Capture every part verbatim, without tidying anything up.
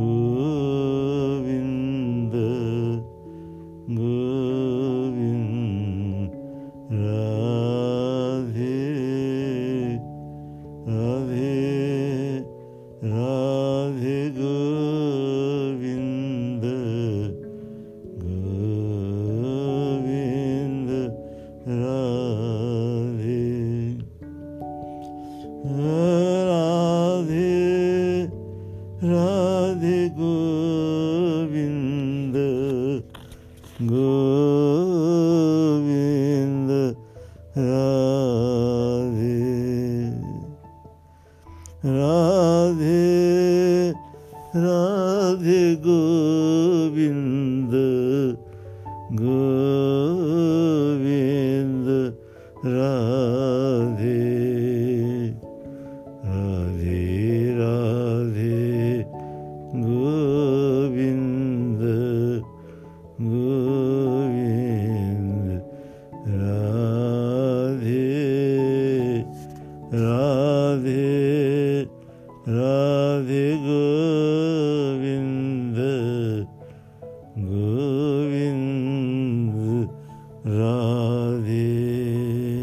Govind Govind Radhe Radhe Radhe Govind Govind Radhe Radhe Radhe Govind Govind Radhe Radhe Radhe Govind Govind Radhe Radhe Radhe Govind Govind Radhe Radhe Radhe Govind Govind Radhe.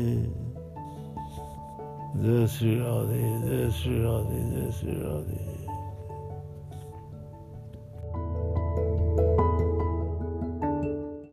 Jai Shri Radhe, Jai Shri Radhe, Jai Shri Radhe.